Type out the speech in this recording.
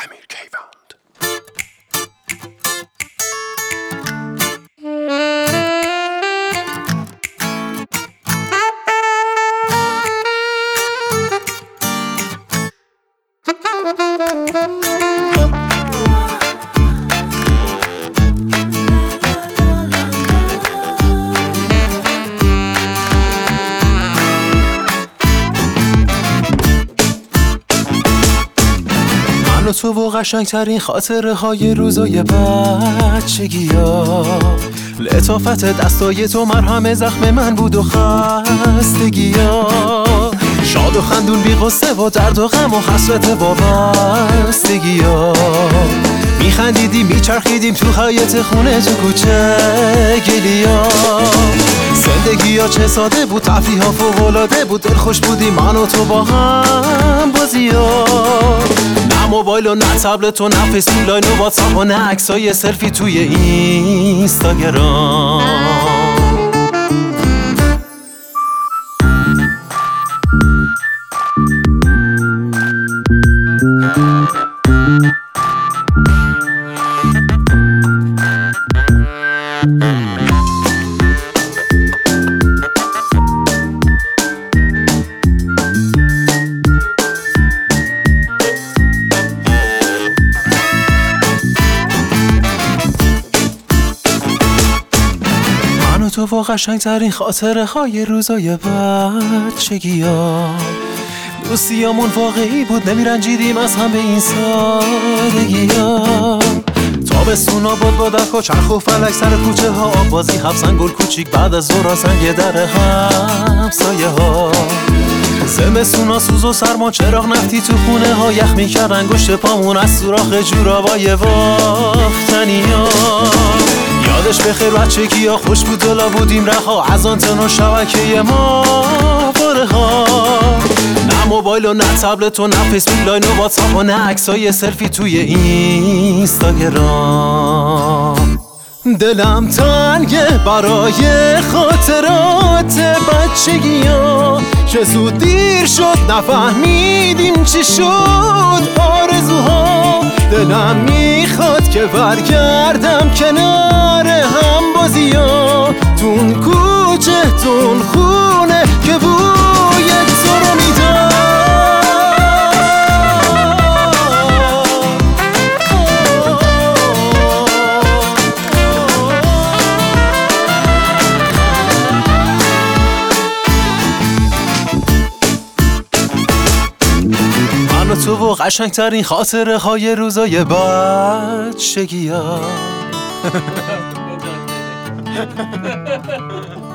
امیر کیوند. تو و قشنگترین خاطره های روزای بچگی ها، لطافت دستای تو مرهم زخم من بود و خستگی ها، شاد و خندون بی غصه و درد و غم و حسرت وابستگی ها، میخندیدیم میچرخیدیم تو حیاط خونه تو کوچه گلیا، زندگی ها چه ساده بود، تفریح ها فوق العاده بود، دلخوش بودیم من و تو با هم بازی ها، نه موبایل و نه تبلت و نه فیسبوک لاین و واتساپ و نه عکسای سلفی توی اینستاگرام. تو با قشنگترین خاطره های روزای بچگی ها، دوستیامون واقعی بود، نمیرنجیدیم از هم به این سادگی ها، تابستونا باد و چرخ و فلک سر کوچه ها، آب بازی حبسن گل کوچیک بعد از ظهر سنگ در همسایه ها، زمستونا سوز و سرما چراغ نفتی تو خونه ها، یخ میکرد انگشت پامون از سوراخ جورابای باختنی ها، یادش بخیر بچگی ها، خوش بود دلا بودیم رها از آنتن و شبکه ما باره ها، نه موبایل و نه تبلت و نه فیسبوک لاین و واتساپ و نه عکسای سلفی توی اینستاگرام. دلم تنگه برای خاطرات بچگی ها، چه زود دیر شد نفهمیدیم چی شد آرزوها، دلم میخواد که برگردم کنار هم بازی ها، تون کوچه تون خونه که بوی تو رو میدم. تو و قشنگترین خاطره های روزای بچگی ها.